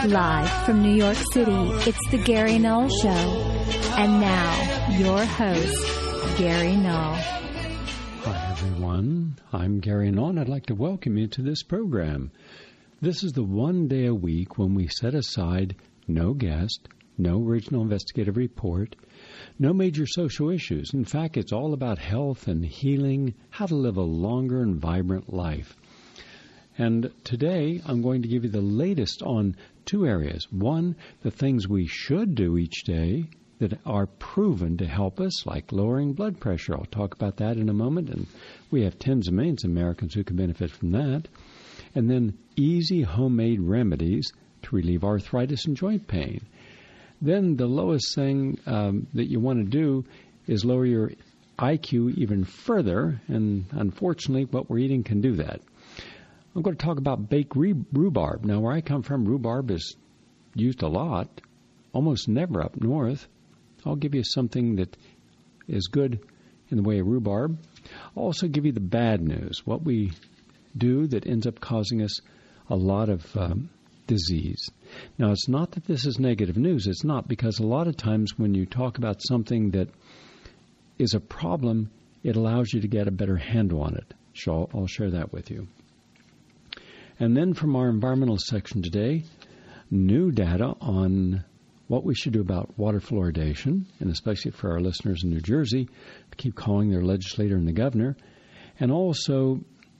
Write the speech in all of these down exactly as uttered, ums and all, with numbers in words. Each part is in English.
Live from New York City, it's the Gary Null Show. And now, your host, Gary Null. Hi, everyone. I'm Gary Null, and I'd like to welcome you to this program. This is the one day a week when we set aside no guest, no original investigative report, no major social issues. In fact, it's all about health and healing, how to live a longer and vibrant life. And today, I'm going to give you the latest on two areas. One, the things we should do each day that are proven to help us, like lowering blood pressure. I'll talk about that in a moment, and we have tens of millions of Americans who can benefit from that. And then easy homemade remedies to relieve arthritis and joint pain. Then the lowest thing um, that you want to do is lower your I Q even further, and unfortunately, what we're eating can do that. I'm going to talk about baked rhubarb. Now, where I come from, rhubarb is used a lot, almost never up north. I'll give you something that is good in the way of rhubarb. I'll also give you the bad news, what we do that ends up causing us a lot of um, disease. Now, it's not that this is negative news. It's not, because a lot of times when you talk about something that is a problem, it allows you to get a better handle on it. So I'll, I'll share that with you. And then from our environmental section today, new data on what we should do about water fluoridation, and especially for our listeners in New Jersey, to keep calling their legislator and the governor, and also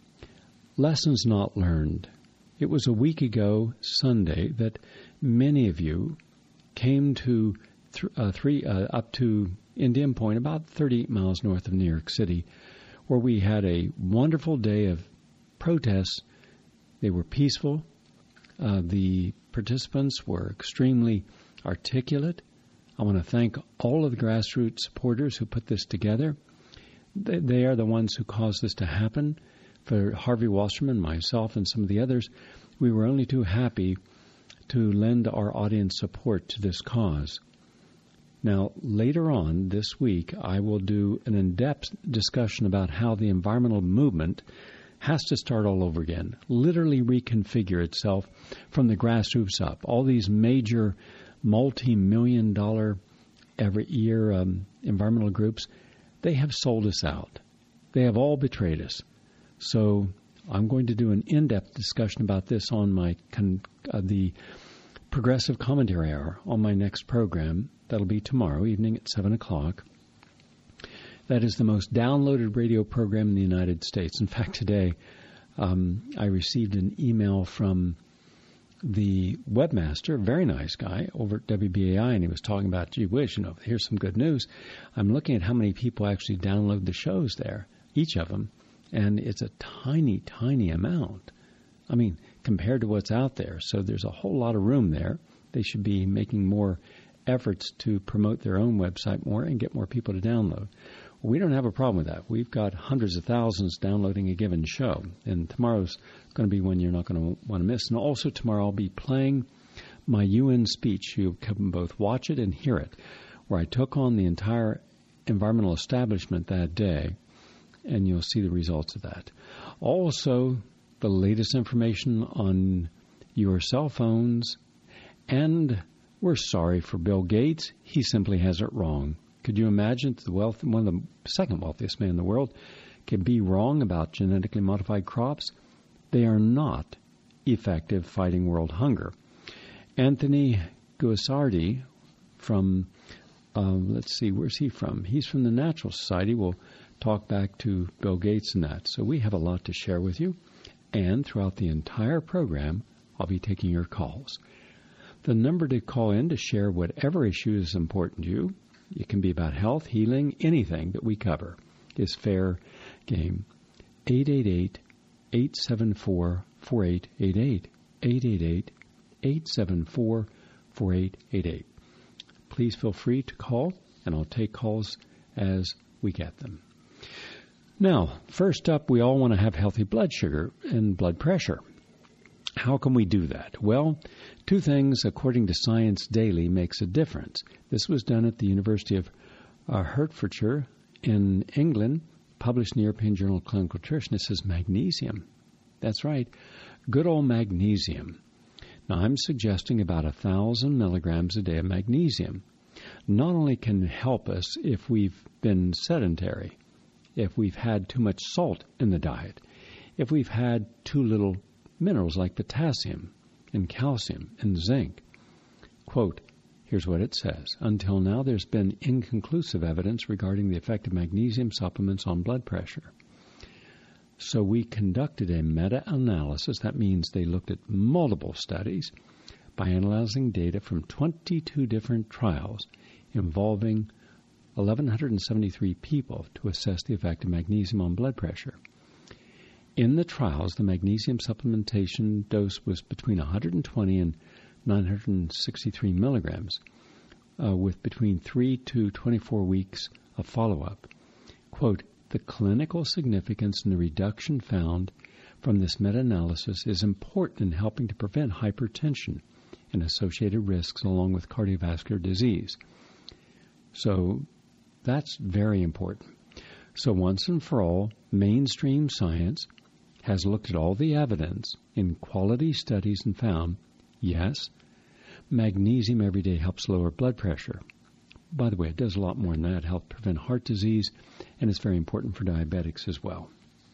lessons not learned. It was a week ago, Sunday, that many of you came to th- uh, three uh, up to Indian Point, about thirty-eight miles north of New York City, where we had a wonderful day of protests. They were peaceful. Uh, the participants were extremely articulate. I want to thank all of the grassroots supporters who put this together. They, they are the ones who caused this to happen. For Harvey Wasserman, myself, and some of the others, we were only too happy to lend our audience support to this cause. Now, later on this week, I will do an in-depth discussion about how the environmental movement has to start all over again, literally reconfigure itself from the grassroots up. All these major multi-million dollar every year um, environmental groups, they have sold us out. They have all betrayed us. So I'm going to do an in-depth discussion about this on my con- uh, the Progressive Commentary Hour on my next program. That'll be tomorrow evening at seven o'clock. That is the most downloaded radio program in the United States. In fact, today um, I received an email from the webmaster, a very nice guy, over at W B A I, and he was talking about, gee whiz, you know, here's some good news. I'm looking at how many people actually download the shows there, each of them, and it's a tiny, tiny amount. I mean, compared to what's out there. So there's a whole lot of room there. They should be making more efforts to promote their own website more and get more people to download. We don't have a problem with that. We've got hundreds of thousands downloading a given show, and tomorrow's going to be one you're not going to want to miss. And also tomorrow I'll be playing my U N speech. You can both watch it and hear it, where I took on the entire environmental establishment that day, and you'll see the results of that. Also, the latest information on your cell phones, and we're sorry for Bill Gates. He simply has it wrong. Could you imagine the wealth, one of the second wealthiest man in the world can be wrong about genetically modified crops? They are not effective fighting world hunger. Anthony Guisardi from, uh, let's see, where's he from? He's from the Natural Society. We'll talk back to Bill Gates and that. So we have a lot to share with you. And throughout the entire program, I'll be taking your calls. The number to call in to share whatever issue is important to you, it can be about health, healing, anything that we cover, is fair game. eight eight eight, eight seven four, four eight eight eight. eight eight eight, eight seven four, four eight eight eight. Please feel free to call, and I'll take calls as we get them. Now, first up, we all want to have healthy blood sugar and blood pressure. How can we do that? Well, two things, according to Science Daily, makes a difference. This was done at the University of uh, Hertfordshire in England, published in the European Journal of Clinical Nutrition. It says magnesium. That's right. Good old magnesium. Now, I'm suggesting about one thousand milligrams a day of magnesium. Not only can it help us if we've been sedentary, if we've had too much salt in the diet, if we've had too little minerals like potassium and calcium and zinc. Quote, here's what it says. Until now, there's been inconclusive evidence regarding the effect of magnesium supplements on blood pressure. So we conducted a meta-analysis. That means they looked at multiple studies by analyzing data from twenty-two different trials involving one thousand one hundred seventy-three people to assess the effect of magnesium on blood pressure. In the trials, the magnesium supplementation dose was between one hundred twenty and nine hundred sixty-three milligrams, uh, with between three to twenty-four weeks of follow-up. Quote, the clinical significance and the reduction found from this meta-analysis is important in helping to prevent hypertension and associated risks along with cardiovascular disease. So that's very important. So once and for all, mainstream science has looked at all the evidence in quality studies and found, yes, magnesium every day helps lower blood pressure. By the way, it does a lot more than that, help prevent heart disease, and it's very important for diabetics as well.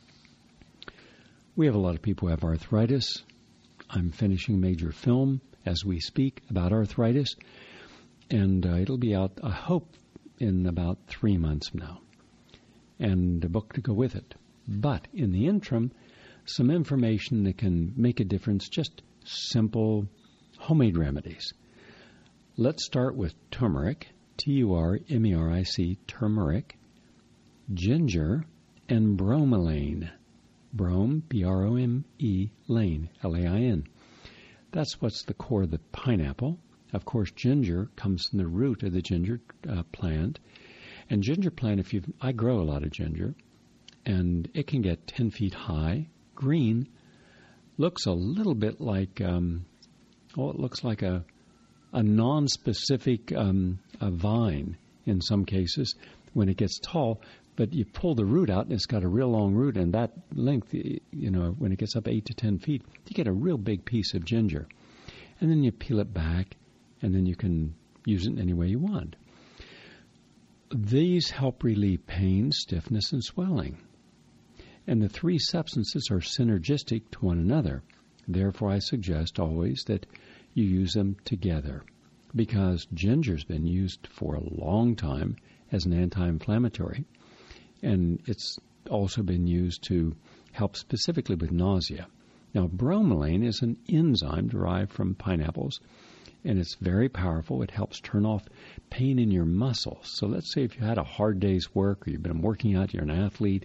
We have a lot of people who have arthritis. I'm finishing a major film as we speak about arthritis, and uh, it'll be out, I hope, in about three months from now, and a book to go with it. But in the interim, some information that can make a difference, just simple homemade remedies. Let's start with turmeric, T U R M E R I C, turmeric, ginger, and bromelain. Brome, B R O M E, lane, L A I N. That's what's the core of the pineapple. Of course, ginger comes from the root of the ginger uh, plant. And ginger plant, if you I grow a lot of ginger, and it can get ten feet high, green, looks a little bit like, um, oh, it looks like a a non-specific um, a vine in some cases when it gets tall, but you pull the root out and it's got a real long root, and that length, you know, when it gets up eight to ten feet, you get a real big piece of ginger. And then you peel it back, and then you can use it in any way you want. These help relieve pain, stiffness, and swelling. And the three substances are synergistic to one another. Therefore, I suggest always that you use them together, because ginger's been used for a long time as an anti-inflammatory, and it's also been used to help specifically with nausea. Now, bromelain is an enzyme derived from pineapples, and it's very powerful. It helps turn off pain in your muscles. So let's say if you had a hard day's work or you've been working out, you're an athlete,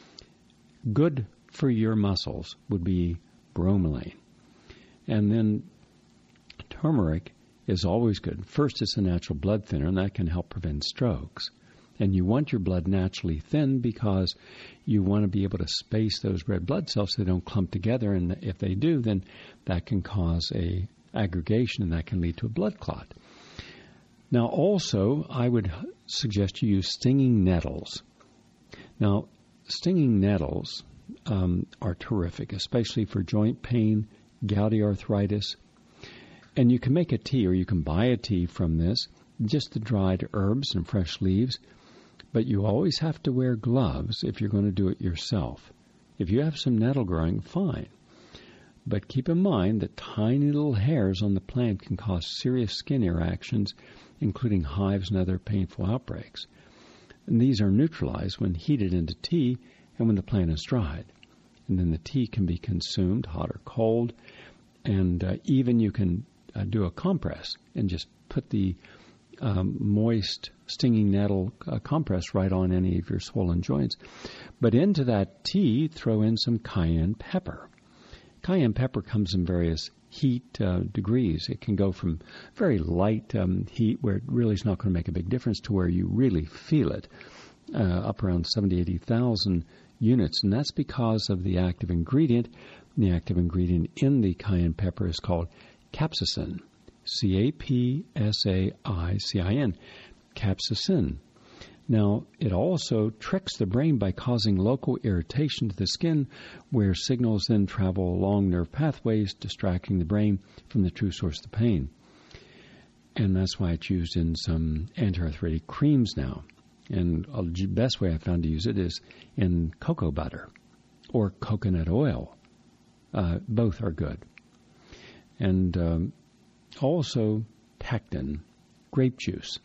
good for your muscles would be bromelain. And then turmeric is always good. First, it's a natural blood thinner, and that can help prevent strokes. And you want your blood naturally thin because you want to be able to space those red blood cells so they don't clump together, and if they do, then that can cause a aggregation, and that can lead to a blood clot. Now, also, I would suggest you use stinging nettles. Now, stinging nettles um, are terrific, especially for joint pain, gouty arthritis. And you can make a tea, or you can buy a tea from this, just the dried herbs and fresh leaves. But you always have to wear gloves if you're going to do it yourself. If you have some nettle growing, fine. But keep in mind that tiny little hairs on the plant can cause serious skin irritations, including hives and other painful outbreaks. And these are neutralized when heated into tea and when the plant is dried. And then the tea can be consumed, hot or cold, and uh, even you can uh, do a compress and just put the um, moist stinging nettle uh, compress right on any of your swollen joints. But into that tea, throw in some cayenne pepper. Cayenne pepper comes in various heat uh, degrees. It can go from very light um, heat, where it really is not going to make a big difference, to where you really feel it, uh, up around seventy, eighty thousand units. And that's because of the active ingredient. The active ingredient in the cayenne pepper is called capsaicin, C A P S A I C I N, capsaicin. Now, it also tricks the brain by causing local irritation to the skin, where signals then travel along nerve pathways, distracting the brain from the true source of the pain. And that's why it's used in some anti-arthritic creams now. And the best way I found to use it is in cocoa butter or coconut oil. Uh, both are good. And um, also pectin, grape juice.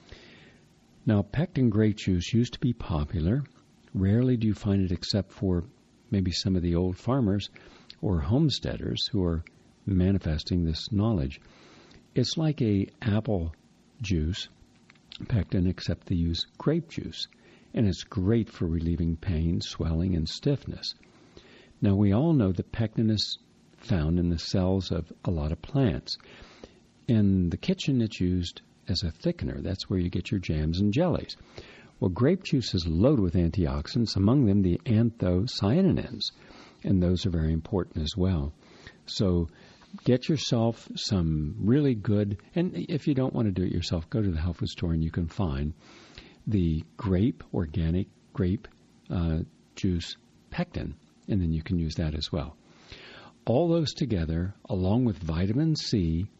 Now, pectin grape juice used to be popular. Rarely do you find it except for maybe some of the old farmers or homesteaders who are manifesting this knowledge. It's like a apple juice, pectin, except they use grape juice, and it's great for relieving pain, swelling, and stiffness. Now, we all know that pectin is found in the cells of a lot of plants. In the kitchen, it's used as a thickener. That's where you get your jams and jellies. Well, grape juice is loaded with antioxidants, among them the anthocyanins, and those are very important as well. So get yourself some really good, and if you don't want to do it yourself, go to the health food store and you can find the grape, organic grape uh, juice pectin, and then you can use that as well. All those together, along with vitamin C,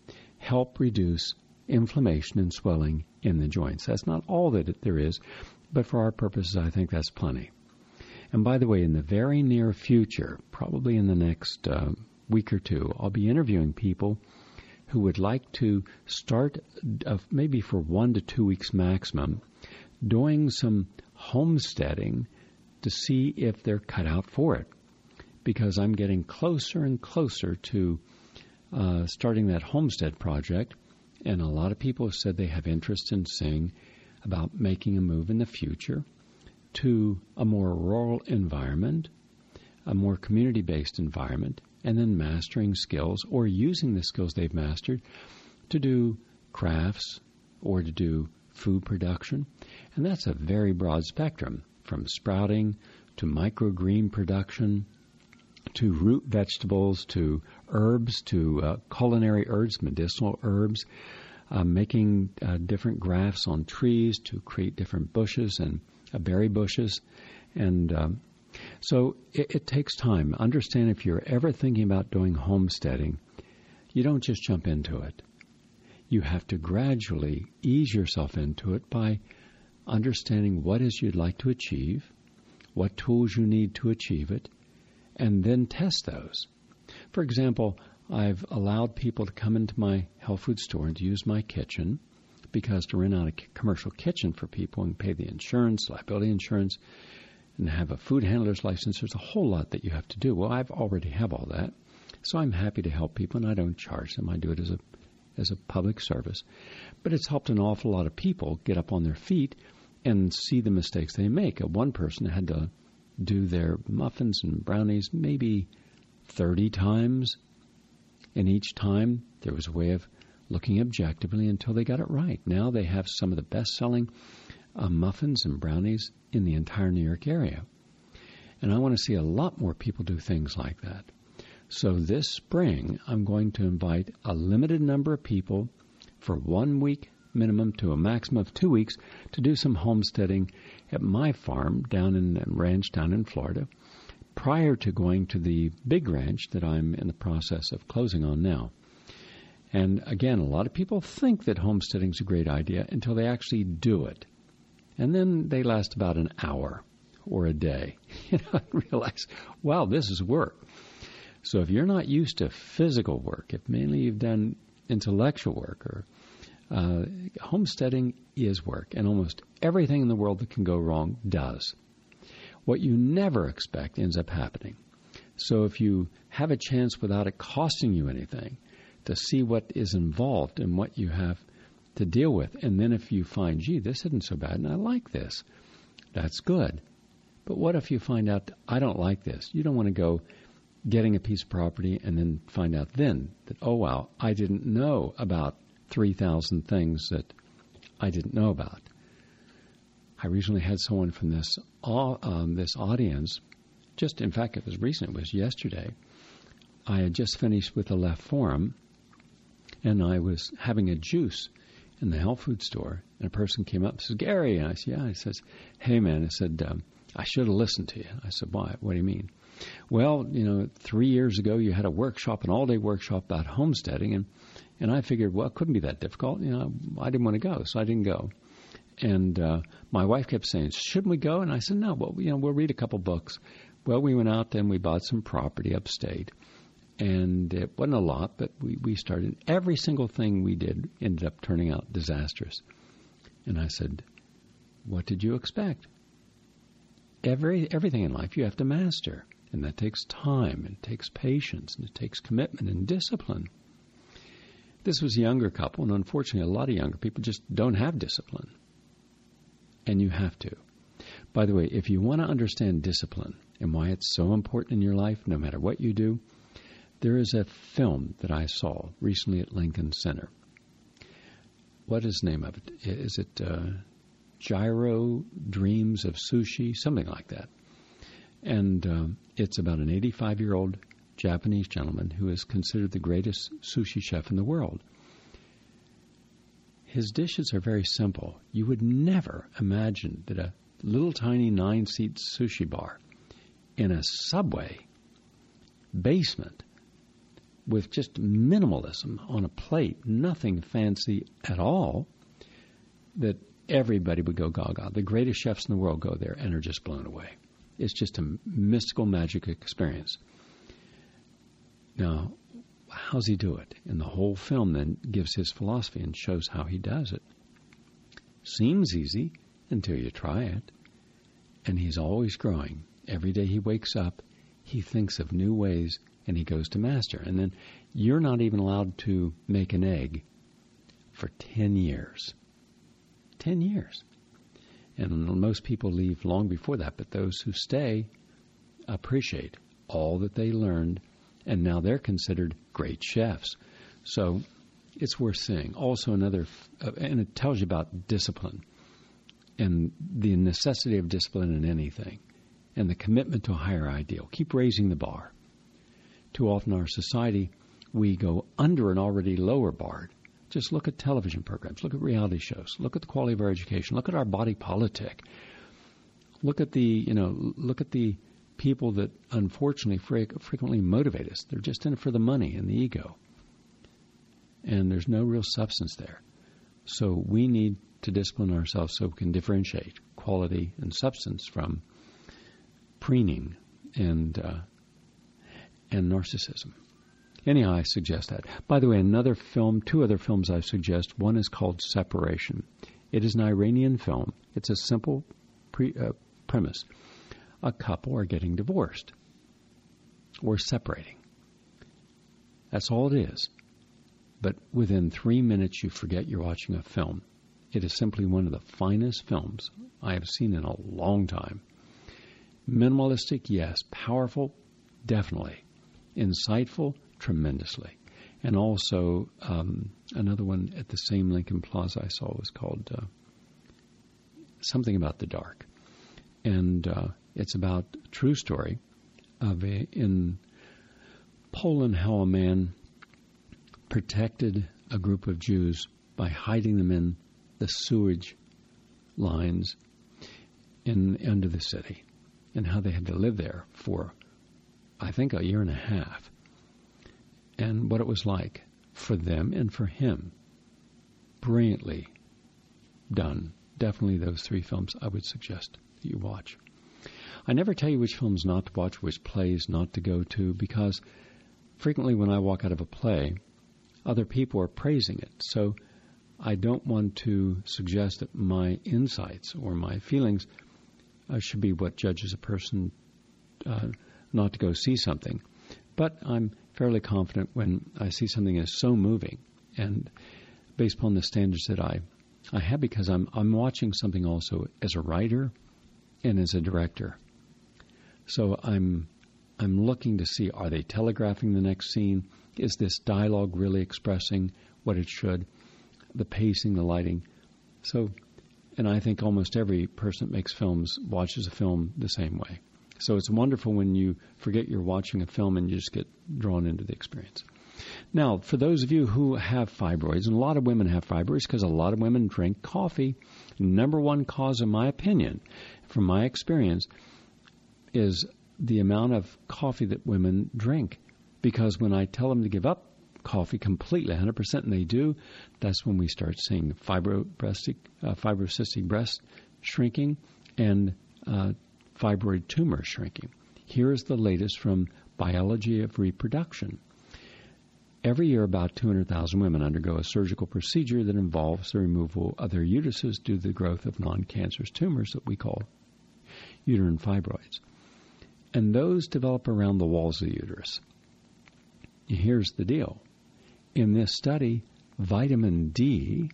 help reduce inflammation and swelling in the joints. That's not all that there is, but for our purposes, I think that's plenty. And by the way, in the very near future, probably in the next uh, week or two, I'll be interviewing people who would like to start, uh, maybe for one to two weeks maximum, doing some homesteading to see if they're cut out for it. Because I'm getting closer and closer to uh, starting that homestead project, and a lot of people have said they have interest in seeing about making a move in the future to a more rural environment, a more community-based environment, and then mastering skills or using the skills they've mastered to do crafts or to do food production. And that's a very broad spectrum, from sprouting to microgreen production to root vegetables to herbs to uh, culinary herbs, medicinal herbs, uh, making uh, different grafts on trees to create different bushes and uh, berry bushes. And um, so it, it takes time. Understand, if you're ever thinking about doing homesteading, you don't just jump into it. You have to gradually ease yourself into it by understanding what it is you'd like to achieve, what tools you need to achieve it, and then test those. For example, I've allowed people to come into my health food store and to use my kitchen, because to rent out a commercial kitchen for people and pay the insurance, liability insurance, and have a food handler's license, there's a whole lot that you have to do. Well, I've already have all that, so I'm happy to help people, and I don't charge them. I do it as a as a public service. But it's helped an awful lot of people get up on their feet and see the mistakes they make. One person had to do their muffins and brownies maybe thirty times, and each time there was a way of looking objectively until they got it right. Now they have some of the best-selling uh, muffins and brownies in the entire New York area. And I want to see a lot more people do things like that. So this spring, I'm going to invite a limited number of people for one week minimum to a maximum of two weeks to do some homesteading at my farm down in ranch down in Florida, prior to going to the big ranch that I'm in the process of closing on now. And again, a lot of people think that homesteading is a great idea until they actually do it. And then they last about an hour or a day, you know, and realize, wow, this is work. So if you're not used to physical work, if mainly you've done intellectual work, or uh, homesteading is work, and almost everything in the world that can go wrong does. What you never expect ends up happening. So if you have a chance without it costing you anything to see what is involved and what you have to deal with, and then if you find, gee, this isn't so bad and I like this, that's good. But what if you find out, I don't like this? You don't want to go getting a piece of property and then find out then that, oh, wow, I didn't know about three thousand things that I didn't know about. I recently had someone from this um, this audience, just, in fact, it was recent, it was yesterday. I had just finished with the Left Forum, and I was having a juice, in the health food store, and a person came up and says, Gary, and I said, yeah. He says, hey, man, I said, um, I should have listened to you. I said, why? What do you mean? Well, you know, three years ago you had a workshop, an all-day workshop about homesteading, and, and I figured, well, it couldn't be that difficult. You know, I didn't want to go, so I didn't go. And uh, my wife kept saying, shouldn't we go? And I said, no, well, you know, we'll read a couple books. Well, we went out and we bought some property upstate. And it wasn't a lot, but we, we started. Every single thing we did ended up turning out disastrous. And I said, what did you expect? Every Everything in life you have to master. And that takes time, and it takes patience, and it takes commitment and discipline. This was a younger couple, and unfortunately a lot of younger people just don't have discipline. And you have to. By the way, if you want to understand discipline and why it's so important in your life, no matter what you do, there is a film that I saw recently at Lincoln Center. What is the name of it? Is it uh, Gyro Dreams of Sushi? Something like that. And um, it's about an eighty-five-year-old Japanese gentleman who is considered the greatest sushi chef in the world. His dishes are very simple. You would never imagine that a little tiny nine-seat sushi bar in a subway basement with just minimalism on a plate, nothing fancy at all, that everybody would go gaga. The greatest chefs in the world go there and are just blown away. It's just a mystical, magic experience. Now, how does he do it? And the whole film then gives his philosophy and shows how he does it. Seems easy until you try it. And he's always growing. Every day he wakes up, he thinks of new ways, and he goes to master. And then you're not even allowed to make an egg for ten years. ten years. And most people leave long before that, but those who stay appreciate all that they learned, and now they're considered great chefs. So it's worth seeing. Also another, uh, and it tells you about discipline and the necessity of discipline in anything and the commitment to a higher ideal. Keep raising the bar. Too often in our society, we go under an already lower bar. Just look at television programs. Look at reality shows. Look at the quality of our education. Look at our body politic. Look at the, you know, look at the people that unfortunately fre- frequently motivate us. They're just in it for the money and the ego. And there's no real substance there. So we need to discipline ourselves so we can differentiate quality and substance from preening and uh, and narcissism. Anyhow, I suggest that. By the way, another film, two other films I suggest. One is called Separation. It is an Iranian film. It's a simple pre, uh, premise. A couple are getting divorced or separating. That's all it is. But within three minutes, you forget you're watching a film. It is simply one of the finest films I have seen in a long time. Minimalistic, yes. Powerful, definitely. Insightful, tremendously. And also, um, another one at the same Lincoln Plaza I saw was called uh, Something About the Dark. And uh, it's about a true story of a, in Poland, how a man protected a group of Jews by hiding them in the sewage lines in under the city, and how they had to live there for, I think, a year and a half. And what it was like for them and for him. Brilliantly done. Definitely those three films I would suggest that you watch. I never tell you which films not to watch, which plays not to go to, because frequently when I walk out of a play, other people are praising it. So I don't want to suggest that my insights or my feelings uh, should be what judges a person uh, not to go see something. But I'm fairly confident when I see something that's so moving, and based upon the standards that I, I have, because I'm I'm watching something also as a writer and as a director. So I'm I'm looking to see, are they telegraphing the next scene? Is this dialogue really expressing what it should? The pacing, the lighting. So, and I think almost every person that makes films watches a film the same way. So it's wonderful when you forget you're watching a film and you just get drawn into the experience. Now, for those of you who have fibroids, and a lot of women have fibroids because a lot of women drink coffee, number one cause, in my opinion, from my experience, is the amount of coffee that women drink. Because when I tell them to give up coffee completely, one hundred percent, and they do, that's when we start seeing fibrobrestic, uh, fibrocystic breast shrinking and uh, fibroid tumor shrinking. Here is the latest from Biology of Reproduction. Every year, about two hundred thousand women undergo a surgical procedure that involves the removal of their uteruses due to the growth of non-cancerous tumors that we call uterine fibroids. And those develop around the walls of the uterus. Here's the deal. In this study, vitamin D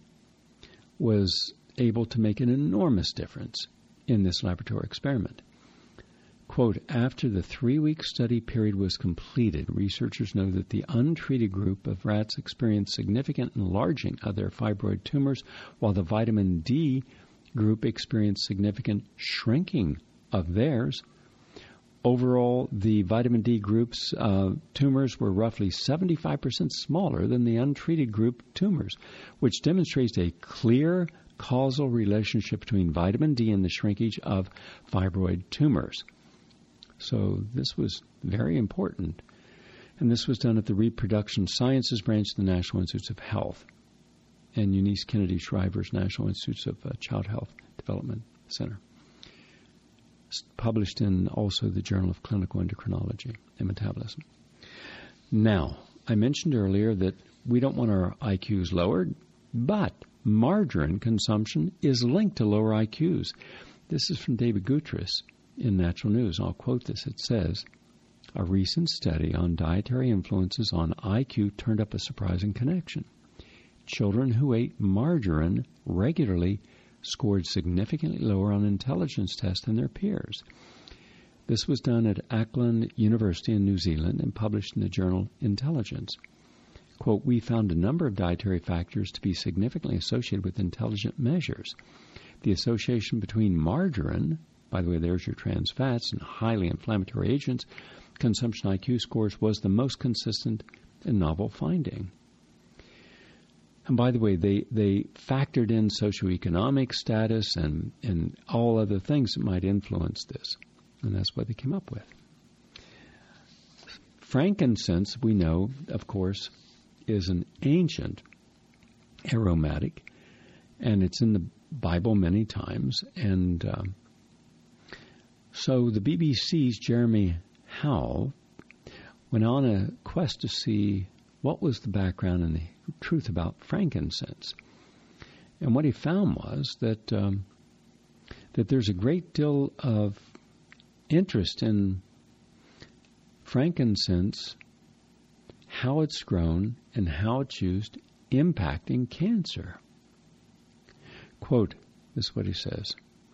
was able to make an enormous difference in this laboratory experiment. Quote, after the three-week study period was completed, researchers know that the untreated group of rats experienced significant enlarging of their fibroid tumors, while the vitamin D group experienced significant shrinking of theirs. Overall, the vitamin D group's uh, tumors were roughly seventy-five percent smaller than the untreated group tumors, which demonstrates a clear causal relationship between vitamin D and the shrinkage of fibroid tumors. So this was very important. And this was done at the Reproduction Sciences branch of the National Institutes of Health and Eunice Kennedy Shriver's National Institutes of uh, Child Health Development Center. It's published in also the Journal of Clinical Endocrinology and Metabolism. Now, I mentioned earlier that we don't want our I Qs lowered, but margarine consumption is linked to lower I Qs. This is from David Gutierrez in Natural News. I'll quote this. It says, a recent study on dietary influences on I Q turned up a surprising connection. Children who ate margarine regularly scored significantly lower on intelligence tests than their peers. This was done at Auckland University in New Zealand and published in the journal Intelligence. Quote, we found a number of dietary factors to be significantly associated with intelligent measures. The association between margarine, by the way, there's your trans fats, and highly inflammatory agents, consumption I Q scores was the most consistent and novel finding. And by the way, they, they factored in socioeconomic status and, and all other things that might influence this. And that's what they came up with. Frankincense, we know, of course, is an ancient aromatic, and it's in the Bible many times. And um, so the B B C's Jeremy Howell went on a quest to see what was the background and the truth about frankincense. And what he found was that um, that there's a great deal of interest in frankincense, how it's grown, and how it's used impacting cancer. Quote, this is what he says.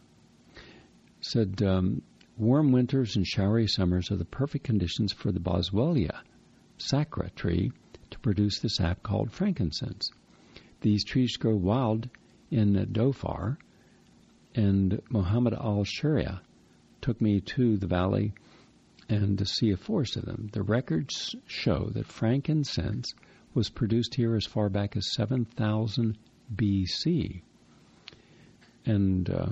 Said, um, warm winters and showery summers are the perfect conditions for the Boswellia sacra tree to produce the sap called frankincense. These trees grow wild in Dhofar, and Muhammad al-Sharia took me to the valley and to see a forest of them. The records show that frankincense was produced here as far back as seven thousand B C. And uh,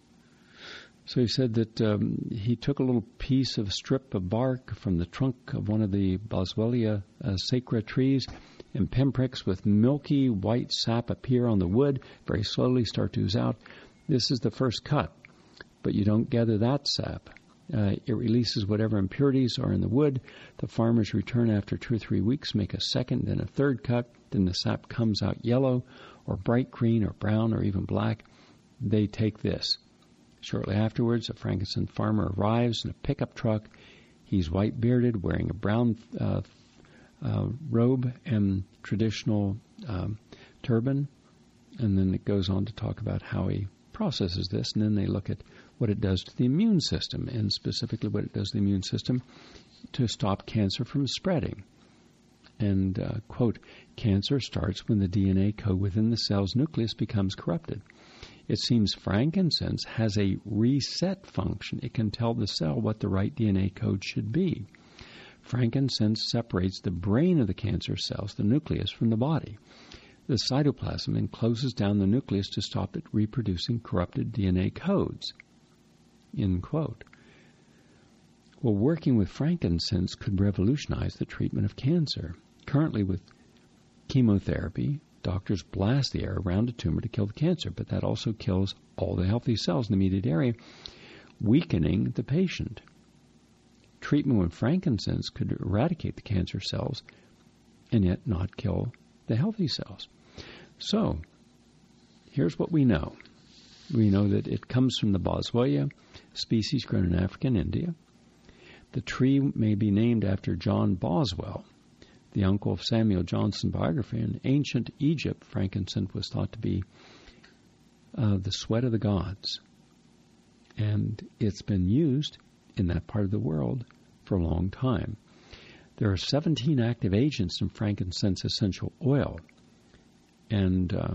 so he said that um, he took a little piece of a strip of bark from the trunk of one of the Boswellia uh, sacra trees, and pinpricks with milky white sap appear on the wood, very slowly start to ooze out. This is the first cut, but you don't gather that sap. Uh, it releases whatever impurities are in the wood. The farmers return after two or three weeks, make a second, then a third cut. Then the sap comes out yellow or bright green or brown or even black. They take this. Shortly afterwards, a frankincense farmer arrives in a pickup truck. He's white-bearded, wearing a brown uh, uh, robe and traditional um, turban. And then it goes on to talk about how he processes this. And then they look at what it does to the immune system, and specifically what it does to the immune system to stop cancer from spreading. And, uh, quote, cancer starts when the D N A code within the cell's nucleus becomes corrupted. It seems frankincense has a reset function. It can tell the cell what the right D N A code should be. Frankincense separates the brain of the cancer cells, the nucleus, from the body, the cytoplasm, and closes down the nucleus to stop it reproducing corrupted D N A codes. End quote. Well, working with frankincense could revolutionize the treatment of cancer. Currently, with chemotherapy, doctors blast the air around a tumor to kill the cancer, but that also kills all the healthy cells in the immediate area, weakening the patient. Treatment with frankincense could eradicate the cancer cells and yet not kill the healthy cells. So, here's what we know. We know that it comes from the Boswellia species grown in Africa and India. The tree may be named after John Boswell, the uncle of Samuel Johnson biography. In ancient Egypt, frankincense was thought to be uh, the sweat of the gods. And it's been used in that part of the world for a long time. There are seventeen active agents in frankincense essential oil. And uh,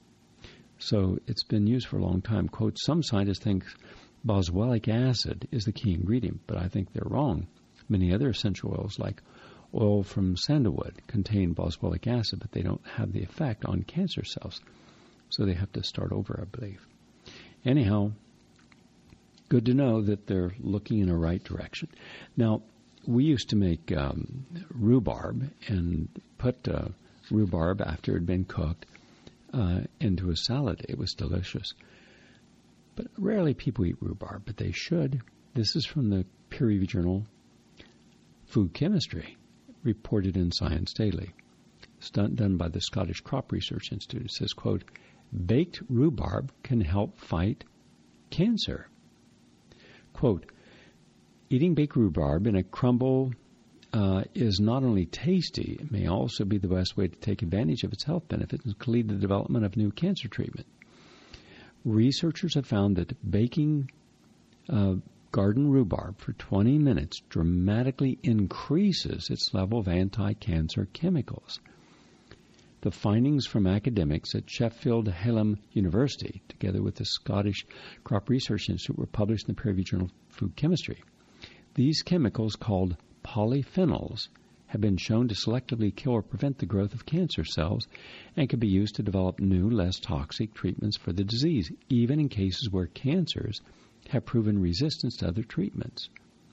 so it's been used for a long time. Quote, some scientists think boswellic acid is the key ingredient, but I think they're wrong. Many other essential oils, like oil from sandalwood, contain boswellic acid, but they don't have the effect on cancer cells. So they have to start over, I believe. Anyhow, good to know that they're looking in a right direction. Now, we used to make um, rhubarb and put uh, rhubarb after it had been cooked uh, into a salad. It was delicious. But rarely people eat rhubarb, but they should. This is from the peer-reviewed journal Food Chemistry, reported in Science Daily. It's done, done by the Scottish Crop Research Institute. It says, quote, baked rhubarb can help fight cancer. Quote, eating baked rhubarb in a crumble uh, is not only tasty, it may also be the best way to take advantage of its health benefits and can lead to the development of new cancer treatment. Researchers have found that baking uh, garden rhubarb for twenty minutes dramatically increases its level of anti-cancer chemicals. The findings from academics at Sheffield Hallam University, together with the Scottish Crop Research Institute, were published in the peer-reviewed journal Food Chemistry. These chemicals, called polyphenols, have been shown to selectively kill or prevent the growth of cancer cells and can be used to develop new, less toxic treatments for the disease, even in cases where cancers have proven resistance to other treatments.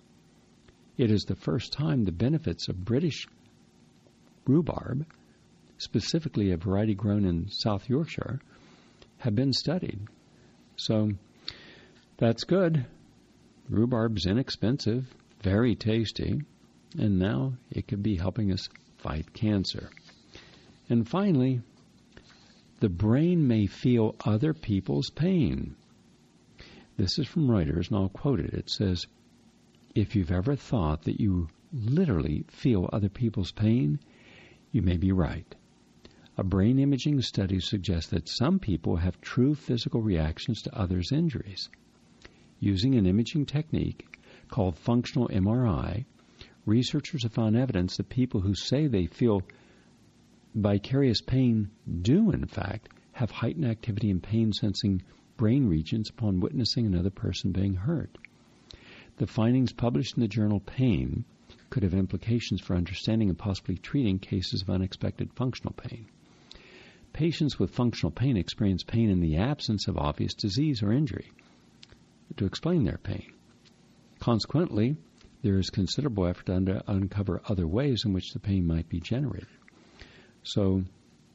It is the first time the benefits of British rhubarb, specifically a variety grown in South Yorkshire, have been studied. So that's good. Rhubarb's inexpensive, very tasty, and now it could be helping us fight cancer. And finally, the brain may feel other people's pain. This is from Reuters, and I'll quote it. It says, if you've ever thought that you literally feel other people's pain, you may be right. A brain imaging study suggests that some people have true physical reactions to others' injuries. Using an imaging technique called functional M R I, researchers have found evidence that people who say they feel vicarious pain do, in fact, have heightened activity in pain-sensing brain regions upon witnessing another person being hurt. The findings published in the journal Pain could have implications for understanding and possibly treating cases of unexpected functional pain. Patients with functional pain experience pain in the absence of obvious disease or injury to explain their pain. Consequently, there is considerable effort to under, uncover other ways in which the pain might be generated. So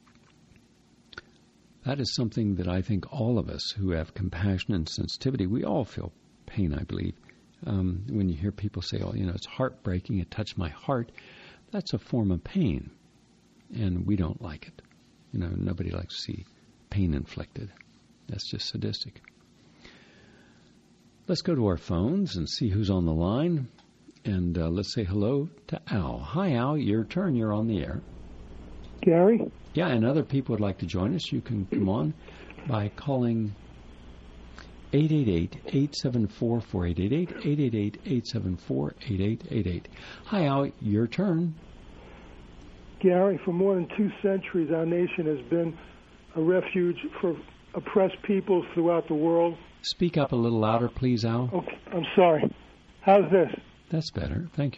that is something that I think all of us who have compassion and sensitivity, we all feel pain, I believe. Um, when you hear people say, oh, you know, it's heartbreaking, it touched my heart, that's a form of pain, and we don't like it. You know, nobody likes to see pain inflicted. That's just sadistic. Let's go to our phones and see who's on the line. And uh, let's say hello to Al. Hi, Al. Your turn. You're on the air. Gary? Yeah, and other people would like to join us. You can come on by calling eight eight eight, eight seven four, four eight eight eight, eight eight eight, eight seven four, eight eight eight eight. Hi, Al. Your turn. Gary, for more than two centuries, our nation has been a refuge for oppressed peoples throughout the world. Speak up a little louder, please, Al. Okay, I'm sorry. How's this? That's better. Thank you.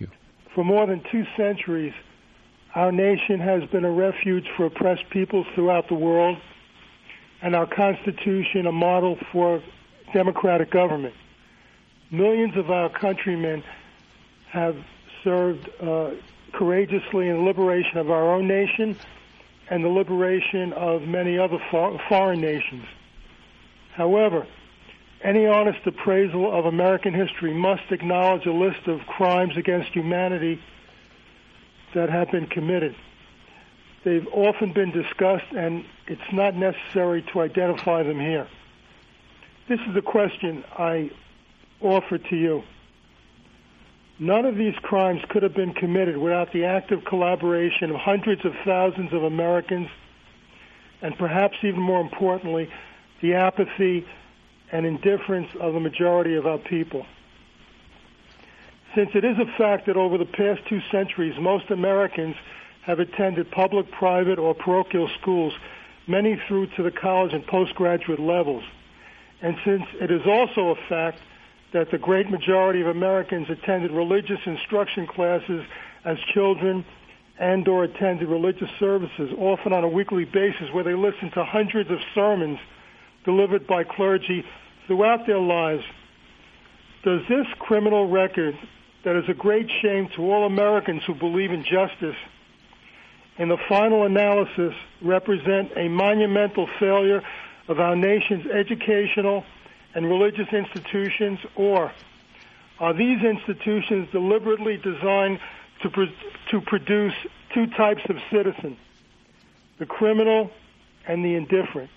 For more than two centuries, our nation has been a refuge for oppressed peoples throughout the world, and our Constitution a model for democratic government. Millions of our countrymen have served uh, courageously in the liberation of our own nation and the liberation of many other for- foreign nations. However, any honest appraisal of American history must acknowledge a list of crimes against humanity that have been committed. They've often been discussed, and it's not necessary to identify them here. This is the question I offer to you. None of these crimes could have been committed without the active collaboration of hundreds of thousands of Americans, and perhaps even more importantly, the apathy and indifference of the majority of our people. Since it is a fact that over the past two centuries, most Americans have attended public, private, or parochial schools, many through to the college and postgraduate levels, and since it is also a fact that the great majority of Americans attended religious instruction classes as children and or attended religious services, often on a weekly basis, where they listened to hundreds of sermons delivered by clergy throughout their lives, does this criminal record, that is a great shame to all Americans who believe in justice, in the final analysis represent a monumental failure of our nation's educational and religious institutions, or are these institutions deliberately designed to, pro- to produce two types of citizen, the criminal and the indifferent?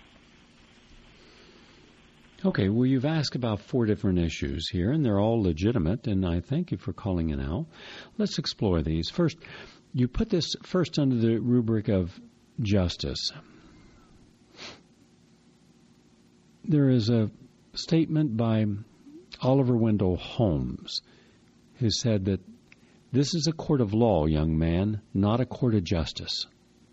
Okay, well, you've asked about four different issues here, and they're all legitimate, and I thank you for calling in now. Let's explore these. First, you put this first under the rubric of justice. There is a statement by Oliver Wendell Holmes, who said that this is a court of law, young man, not a court of justice.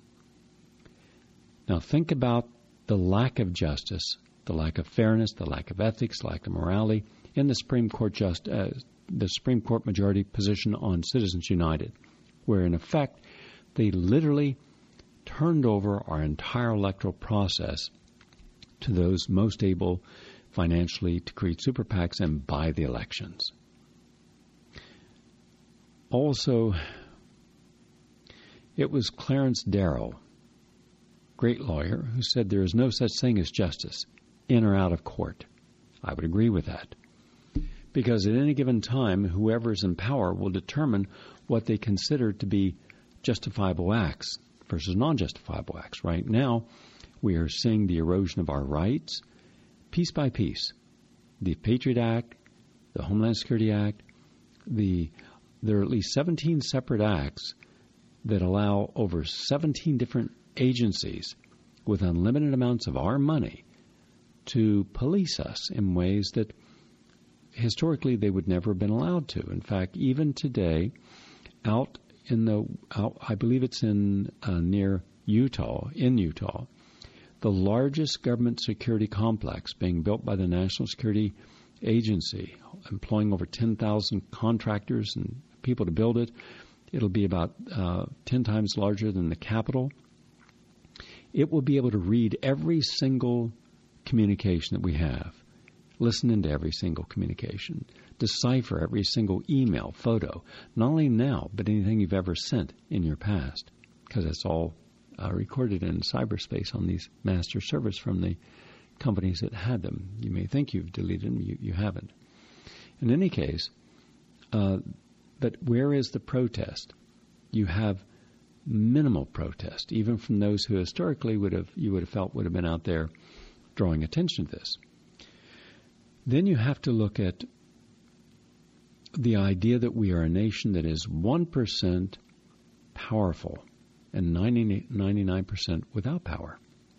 Now think about the lack of justice, the lack of fairness, the lack of ethics, lack of morality in the Supreme Court just uh, the Supreme Court majority position on Citizens United, where in effect they literally turned over our entire electoral process to those most able financially to create super PACs and buy the elections. Also, it was Clarence Darrow, great lawyer, who said there is no such thing as justice, in or out of court. I would agree with that. Because at any given time, whoever is in power will determine what they consider to be justifiable acts versus non-justifiable acts. Right now, we are seeing the erosion of our rights piece by piece. The Patriot Act, the Homeland Security Act, the there are at least seventeen separate acts that allow over seventeen different agencies with unlimited amounts of our money to police us in ways that historically they would never have been allowed to. In fact, even today, out in the, out, I believe it's in uh, near Utah, in Utah, the largest government security complex being built by the National Security Agency, employing over ten thousand contractors and people to build it. It'll be about uh, ten times larger than the Capitol. It will be able to read every single communication that we have, listen into every single communication, decipher every single email, photo, not only now, but anything you've ever sent in your past, because it's all uh, recorded in cyberspace on these master servers from the companies that had them. You may think you've deleted them, you, you haven't. In any case, uh, but where is the protest? You have minimal protest, even from those who historically would have you would have felt would have been out there drawing attention to this. Then you have to look at the idea that we are a nation that is one percent powerful and ninety-nine percent without power.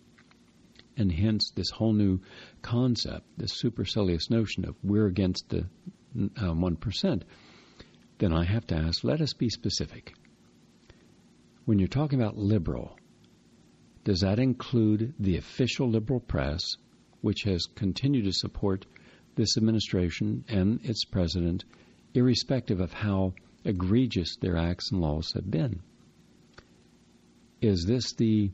And hence this whole new concept, this supercilious notion of we're against the uh, one percent. Then I have to ask, let us be specific. When you're talking about liberal, does that include the official liberal press, which has continued to support this administration and its president, irrespective of how egregious their acts and laws have been. Is this the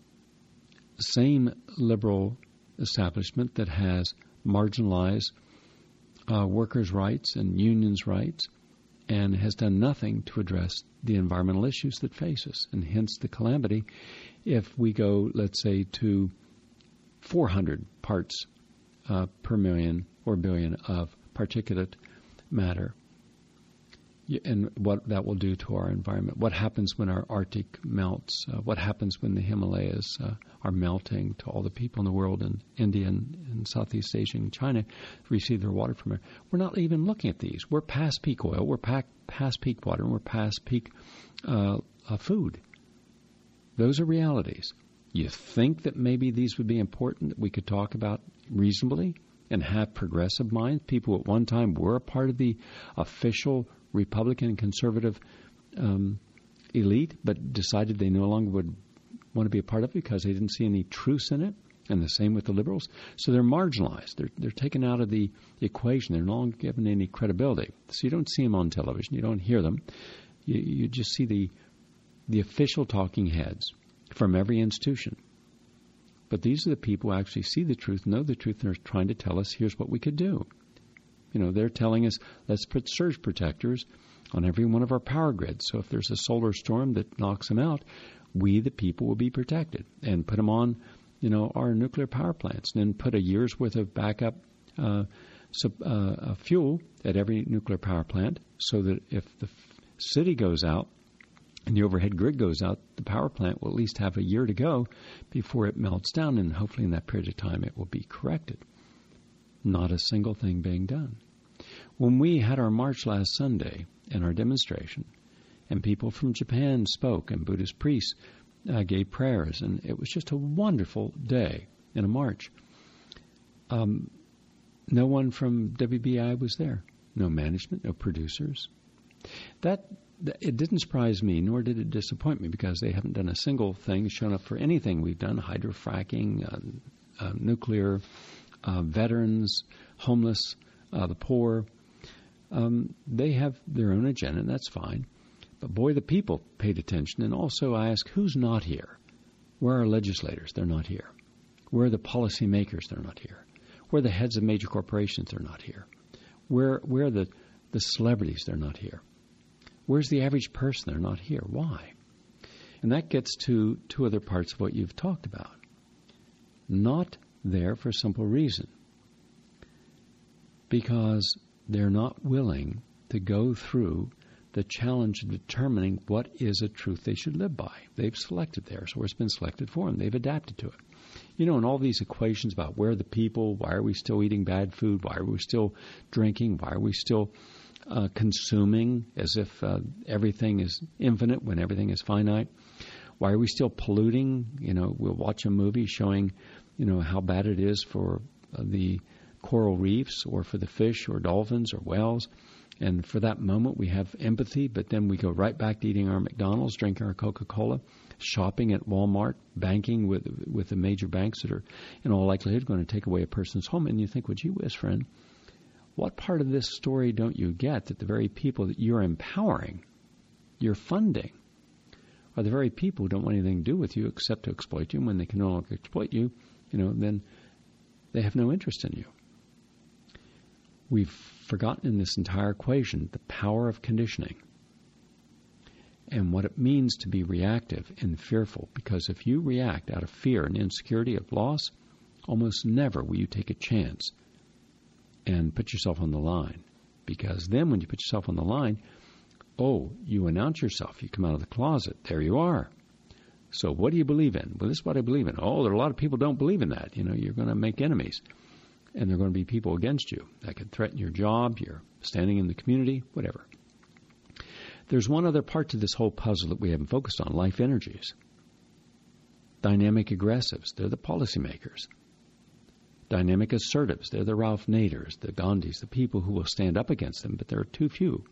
same liberal establishment that has marginalized uh, workers' rights and unions' rights and has done nothing to address the environmental issues that face us, and hence the calamity if we go, let's say, to four hundred parts uh, per million or billion of particulate matter, and what that will do to our environment. What happens when our Arctic melts? Uh, what happens when the Himalayas uh, are melting to all the people in the world, in India and, and Southeast Asia and China receive their water from there? We're not even looking at these. We're past peak oil, we're pack, past peak water, and we're past peak uh, uh, food. Those are realities. You think that maybe these would be important that we could talk about reasonably and have progressive minds? People at one time were a part of the official Republican and conservative um, elite, but decided they no longer would want to be a part of it because they didn't see any truth in it, and the same with the liberals. So they're marginalized. They're, they're taken out of the equation. They're no longer given any credibility. So you don't see them on television. You don't hear them. You, you just see the the official talking heads from every institution. But these are the people who actually see the truth, know the truth, and are trying to tell us, here's what we could do. You know, they're telling us, let's put surge protectors on every one of our power grids. So if there's a solar storm that knocks them out, we, the people, will be protected. And put them on, you know, our nuclear power plants. And then put a year's worth of backup uh, sub, uh, fuel at every nuclear power plant so that if the f- city goes out and the overhead grid goes out, the power plant will at least have a year to go before it melts down. And hopefully in that period of time it will be corrected. Not a single thing being done. When we had our march last Sunday and our demonstration, and people from Japan spoke, and Buddhist priests uh, gave prayers, and it was just a wonderful day in a march. Um, no one from W B I was there. No management, no producers. That, that it didn't surprise me, nor did it disappoint me, because they haven't done a single thing, shown up for anything we've done, hydrofracking, uh, uh, nuclear, Uh, veterans, homeless, uh, the poor. Um, they have their own agenda, and that's fine. But boy, the people paid attention. And also I ask, who's not here? Where are our legislators? They're not here. Where are the policymakers? They're not here. Where are the heads of major corporations? They're not here. Where, where are the, the celebrities? They're not here. Where's the average person? They're not here. Why? And that gets to two other parts of what you've talked about. Not there for a simple reason. Because they're not willing to go through the challenge of determining what is a truth they should live by. They've selected theirs, or it's been selected for them. They've adapted to it. You know, in all these equations about where are the people, why are we still eating bad food, why are we still drinking, why are we still uh, consuming as if uh, everything is infinite when everything is finite, why are we still polluting? You know, we'll watch a movie showing you know, how bad it is for uh, the coral reefs or for the fish or dolphins or whales. And for that moment, we have empathy, but then we go right back to eating our McDonald's, drinking our Coca-Cola, shopping at Walmart, banking with with the major banks that are in all likelihood going to take away a person's home. And you think, well, gee whiz, friend, what part of this story don't you get that the very people that you're empowering, you're funding, are the very people who don't want anything to do with you except to exploit you? And when they can no longer exploit you, you know, then they have no interest in you. We've forgotten in this entire equation the power of conditioning and what it means to be reactive and fearful. Because if you react out of fear and insecurity of loss, almost never will you take a chance and put yourself on the line. Because then when you put yourself on the line, oh, you announce yourself. You come out of the closet. There you are. So what do you believe in? Well, this is what I believe in. Oh, there are a lot of people who don't believe in that. You know, you're going to make enemies. And there are going to be people against you that could threaten your job, your standing in the community, whatever. There's one other part to this whole puzzle that we haven't focused on, life energies. Dynamic aggressives, they're the policymakers. Dynamic assertives, they're the Ralph Naders, the Gandhis, the people who will stand up against them, but there are too few.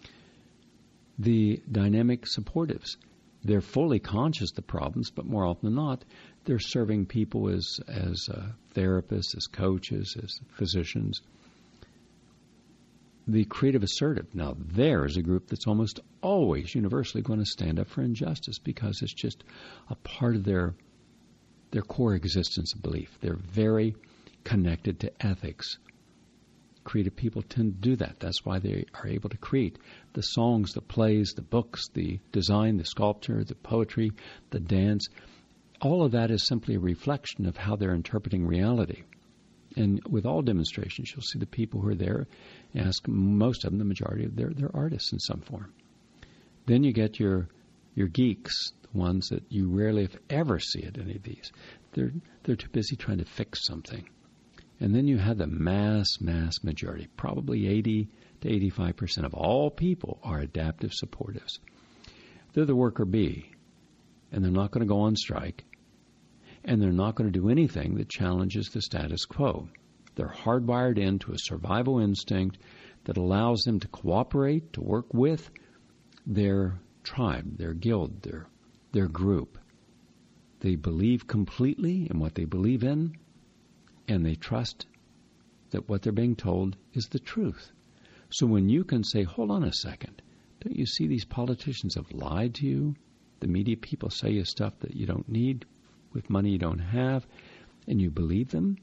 The dynamic supportives, they're fully conscious of the problems, but more often than not, they're serving people as as uh, therapists, as coaches, as physicians. the creative assertive. Now, there is a group that's almost always universally going to stand up for injustice because it's just a part of their their core existence and belief. They're very connected to ethics. Creative people tend to do that. That's why they are able to create the songs, the plays, the books, the design, the sculpture, the poetry, the dance. All of that is simply a reflection of how they're interpreting reality. And with all demonstrations, you'll see the people who are there, ask most of them, the majority of them, they're, they're artists in some form. Then you get your your geeks, the ones that you rarely, if ever, see at any of these. They're they're too busy trying to fix something. And then you have the mass, mass majority. Probably eighty to eighty-five percent of all people are adaptive supportives. They're the worker bee, and they're not going to go on strike, and they're not going to do anything that challenges the status quo. They're hardwired into a survival instinct that allows them to cooperate, to work with their tribe, their guild, their, their group. They believe completely in what they believe in, and they trust that what they're being told is the truth. So when you can say, hold on a second, don't you see these politicians have lied to you? The media people say you stuff that you don't need with money you don't have, and you believe them?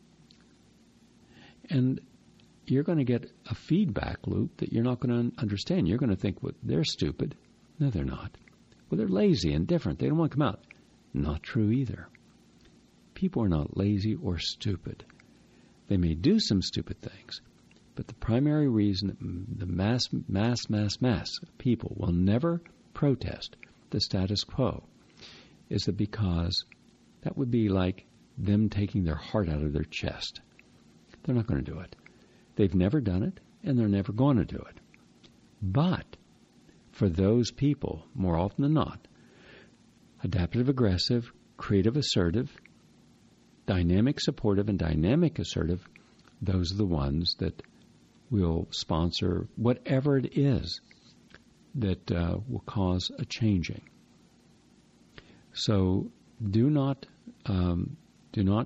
And you're going to get a feedback loop that you're not going to understand. You're going to think, well, they're stupid. No, they're not. Well, they're lazy and different. They don't want to come out. Not true either. People are not lazy or stupid. They may do some stupid things, but the primary reason that the mass, mass, mass, mass people will never protest the status quo is that because that would be like them taking their heart out of their chest. They're not going to do it. They've never done it, and they're never going to do it. But for those people, more often than not, adaptive aggressive, creative assertive, dynamic supportive, and dynamic assertive, those are the ones that will sponsor whatever it is that uh, will cause a changing. So do not um, do not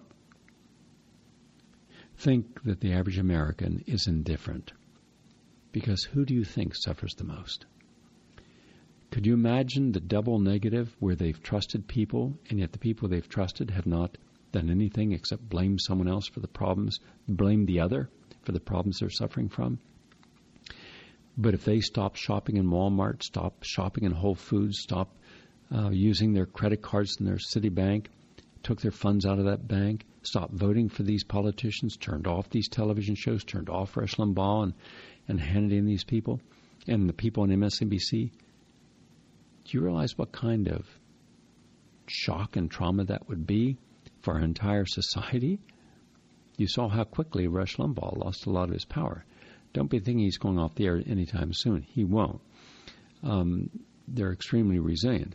think that the average American is indifferent, because who do you think suffers the most? Could you imagine the double negative where they've trusted people, and yet the people they've trusted have not done anything except blame someone else for the problems, blame the other for the problems they're suffering from? But if they stop shopping in Walmart, stop shopping in Whole Foods, stop uh, using their credit cards in their Citibank, took their funds out of that bank, stopped voting for these politicians, turned off these television shows, turned off Rush Limbaugh and, and Hannity and these people, and the people on M S N B C, do you realize what kind of shock and trauma that would be for our entire society? You saw how quickly Rush Limbaugh lost a lot of his power. Don't be thinking he's going off the air anytime soon. He won't. Um, they're extremely resilient.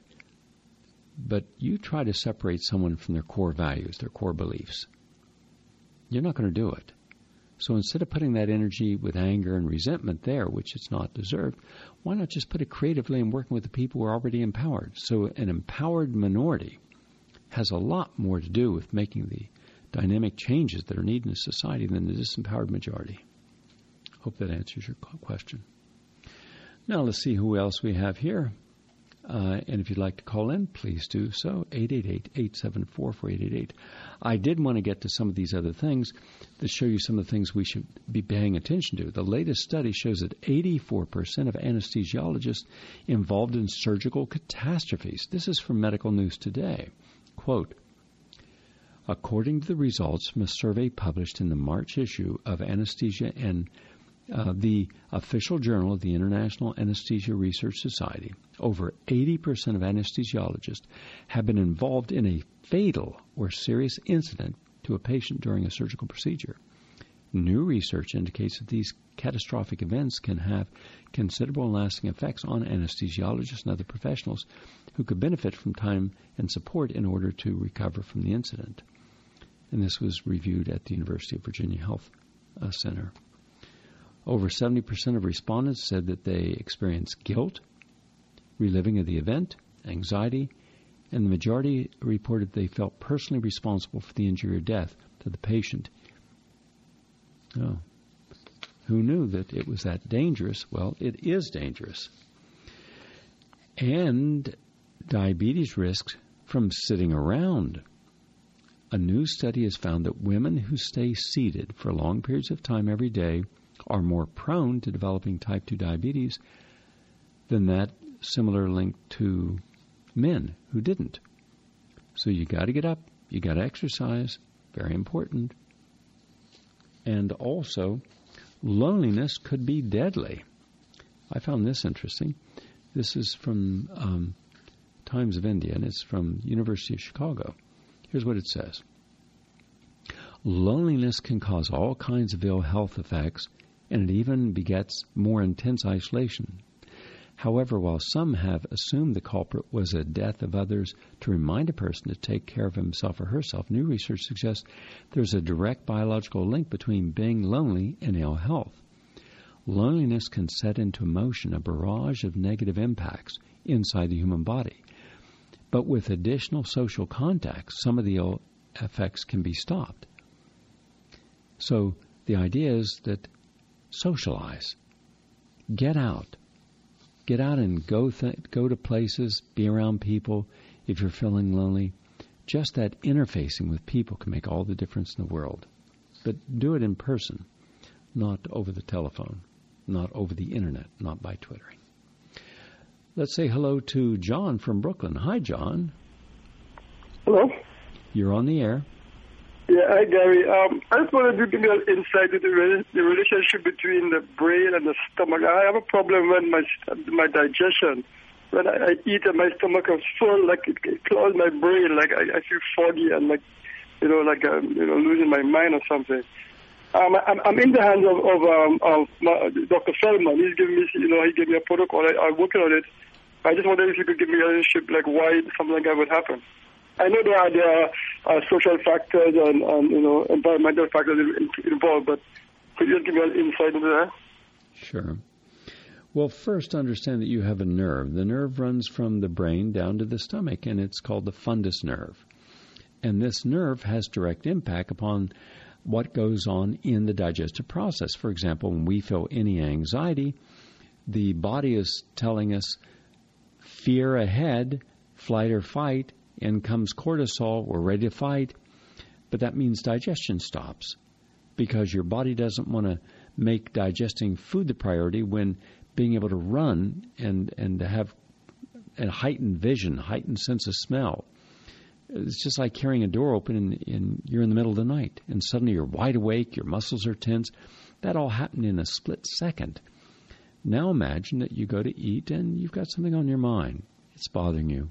But you try to separate someone from their core values, their core beliefs. You're not going to do it. So instead of putting that energy with anger and resentment there, which it's not deserved, why not just put it creatively in working with the people who are already empowered? So an empowered minority has a lot more to do with making the dynamic changes that are needed in society than the disempowered majority. Hope that answers your question. Now let's see who else we have here. Uh, and if you'd like to call in, please do so, eight eight eight, eight seven four, four eight eight eight. I did want to get to some of these other things to show you some of the things we should be paying attention to. The latest study shows that eighty-four percent of anesthesiologists involved in surgical catastrophes. This is from Medical News Today. Quote, according to the results from a survey published in the March issue of Anesthesia and Uh, the official journal of the International Anesthesia Research Society, over eighty percent of anesthesiologists have been involved in a fatal or serious incident to a patient during a surgical procedure. New research indicates that these catastrophic events can have considerable and lasting effects on anesthesiologists and other professionals who could benefit from time and support in order to recover from the incident. And this was reviewed at the University of Virginia Health uh, Center. Over seventy percent of respondents said that they experienced guilt, reliving of the event, anxiety, and the majority reported they felt personally responsible for the injury or death to the patient. Oh, Who knew that it was that dangerous? Well, it is dangerous. And diabetes risks from sitting around. A new study has found that women who stay seated for long periods of time every day are more prone to developing type two diabetes than that similar link to men who didn't. So you got to get up, you got to exercise, very important. And also, loneliness could be deadly. I found this interesting. This is from um, Times of India, and it's from University of Chicago. Here's what it says. Loneliness can cause all kinds of ill health effects, and it even begets more intense isolation. However, while some have assumed the culprit was a death of others to remind a person to take care of himself or herself, new research suggests there's a direct biological link between being lonely and ill health. Loneliness can set into motion a barrage of negative impacts inside the human body. But with additional social contacts, some of the ill effects can be stopped. So the idea is that socialize. Get out. Get out and go th- go to places, be around people if you're feeling lonely. Just that interfacing with people can make all the difference in the world. But do it in person, not over the telephone, not over the internet, not by Twittering. Let's say hello to John from Brooklyn. Hi, John. Hello. You're on the air. Yeah, hi, Gary. Um, I just wanted to give you an insight into the, the relationship between the brain and the stomach. I have a problem with my my digestion. When I, I eat and my stomach is full, like it, it clouds my brain, like I, I feel foggy and like, you know, like I'm you know, losing my mind or something. Um, I'm, I'm in the hands of, of, um, of my, Doctor Feldman. He's giving me, you know, he gave me a protocol. I, I'm working on it. I just wondered if you could give me a relationship, like why something like that would happen. I know there are, there are uh, social factors and, and, you know, environmental factors involved, but could you give me an insight into that? Sure. Well, first understand that you have a nerve. The nerve runs from the brain down to the stomach, and it's called the fundus nerve. And this nerve has direct impact upon what goes on in the digestive process. For example, when we feel any anxiety, the body is telling us fear ahead, flight or fight, in comes cortisol, we're ready to fight. But that means digestion stops because your body doesn't want to make digesting food the priority when being able to run and, and to have a heightened vision, heightened sense of smell. It's just like carrying a door open and, and you're in the middle of the night and suddenly you're wide awake, your muscles are tense. That all happened in a split second. Now imagine that you go to eat and you've got something on your mind. It's bothering you.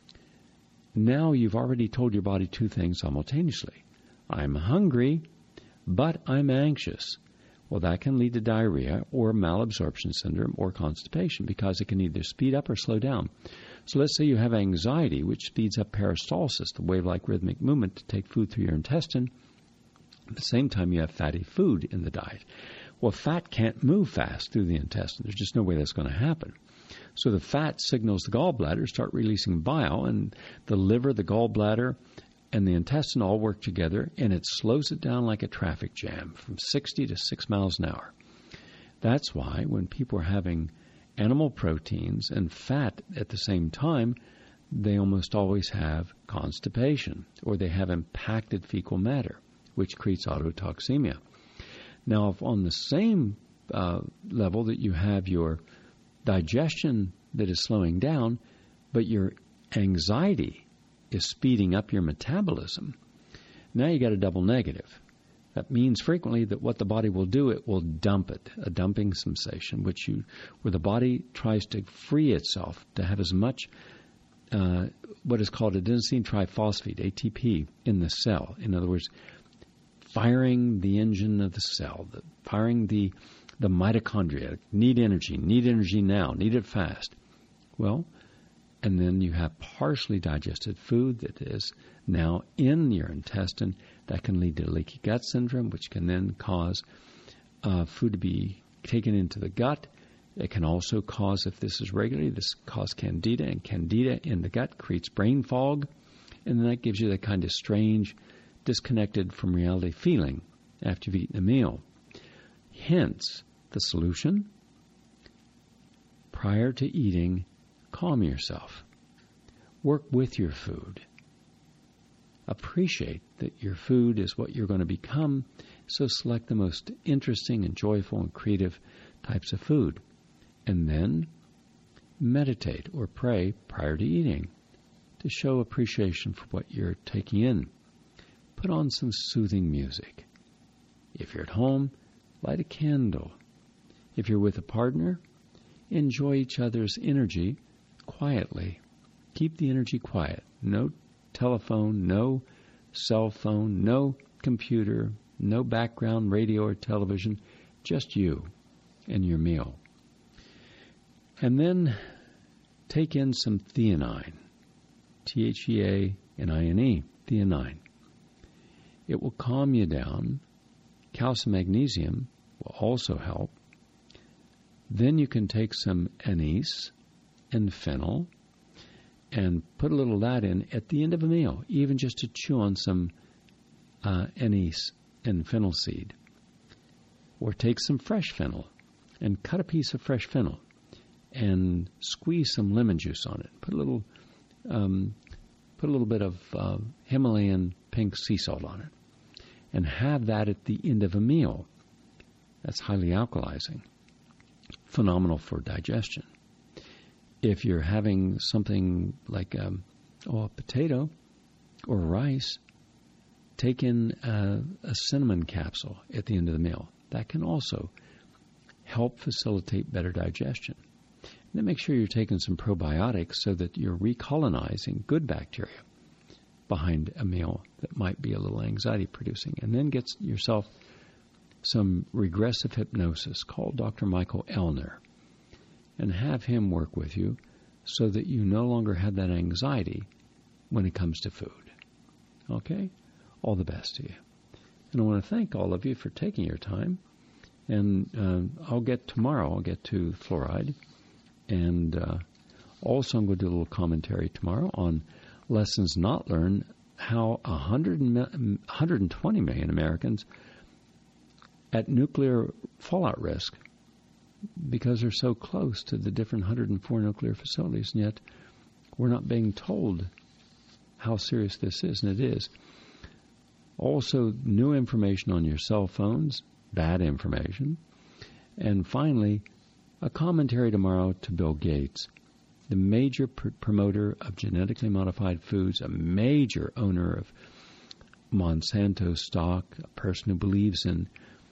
Now you've already told your body two things simultaneously. I'm hungry, but I'm anxious. Well, that can lead to diarrhea or malabsorption syndrome or constipation because it can either speed up or slow down. So let's say you have anxiety, which speeds up peristalsis, the wave-like rhythmic movement to take food through your intestine. At the same time, you have fatty food in the diet. Well, fat can't move fast through the intestine. There's just no way that's going to happen. So the fat signals the gallbladder start releasing bile, and the liver, the gallbladder, and the intestine all work together, and it slows it down like a traffic jam from sixty to six miles an hour. That's why when people are having animal proteins and fat at the same time, they almost always have constipation, or they have impacted fecal matter, which creates autotoxemia. Now, if on the same uh, level that you have your digestion that is slowing down, but your anxiety is speeding up your metabolism, now you got a double negative. That means frequently that what the body will do, it will dump it, a dumping sensation, which you, where the body tries to free itself to have as much uh, what is called adenosine triphosphate, A T P, in the cell. In other words, firing the engine of the cell, the, firing the the mitochondria. Need energy, need energy now, need it fast. Well, and then you have partially digested food that is now in your intestine. That can lead to leaky gut syndrome, which can then cause uh, food to be taken into the gut. It can also cause, if this is regularly, this cause candida, and candida in the gut creates brain fog, and then that gives you that kind of strange, disconnected from reality feeling after you've eaten a meal. Hence, The solution? Prior to eating, calm yourself. Work with your food. Appreciate that your food is what you're going to become, so select the most interesting and joyful and creative types of food. And then meditate or pray prior to eating to show appreciation for what you're taking in. Put on some soothing music. If you're at home, light a candle. If you're with a partner, enjoy each other's energy quietly. Keep the energy quiet. No telephone, no cell phone, no computer, no background radio or television, just you and your meal. And then take in some theanine, T H E A N I N E, theanine. It will calm you down. Calcium magnesium will also help. Then you can take some anise and fennel and put a little of that in at the end of a meal, even just to chew on some uh, anise and fennel seed. Or take some fresh fennel and cut a piece of fresh fennel and squeeze some lemon juice on it. Put a little, um, put a little bit of uh, Himalayan pink sea salt on it, and have that at the end of a meal. That's highly alkalizing, phenomenal for digestion. If you're having something like um, oh, a potato or rice, take in a, a cinnamon capsule at the end of the meal. That can also help facilitate better digestion. And then make sure you're taking some probiotics so that you're recolonizing good bacteria behind a meal that might be a little anxiety producing. And then get yourself some regressive hypnosis. Call Doctor Michael Elner and have him work with you so that you no longer have that anxiety when it comes to food. Okay? All the best to you. And I want to thank all of you for taking your time. And uh, I'll get tomorrow, I'll get to fluoride. And uh, also I'm going to do a little commentary tomorrow on lessons not learned, how one hundred, one hundred twenty million Americans at nuclear fallout risk because they're so close to the different one hundred four nuclear facilities, and yet we're not being told how serious this is, and it is. Also, new information on your cell phones, bad information. And finally, a commentary tomorrow to Bill Gates, the major pr- promoter of genetically modified foods, a major owner of Monsanto stock, a person who believes in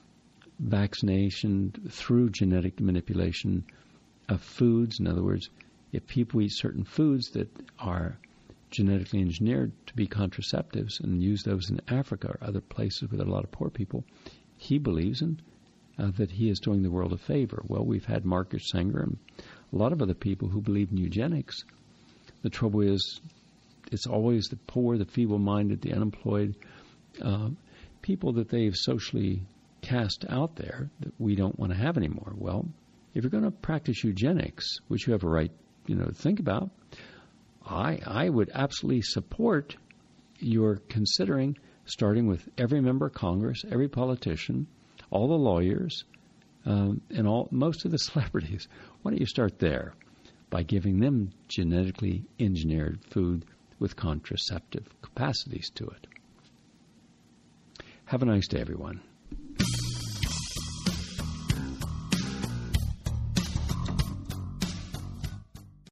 vaccination through genetic manipulation of foods. In other words, if people eat certain foods that are genetically engineered to be contraceptives and use those in Africa or other places with a lot of poor people, he believes in uh, that he is doing the world a favor. Well, we've had Marcus Singer and a lot of other people who believe in eugenics. The trouble is, it's always the poor, the feeble-minded, the unemployed, uh, people that they've socially cast out there that we don't want to have anymore. Well, if you're going to practice eugenics, which you have a right, you know, to think about, I I would absolutely support your considering starting with every member of Congress, every politician, all the lawyers, um, and all most of the celebrities. Why don't you start there by giving them genetically engineered food with contraceptive capacities to it? Have a nice day, everyone.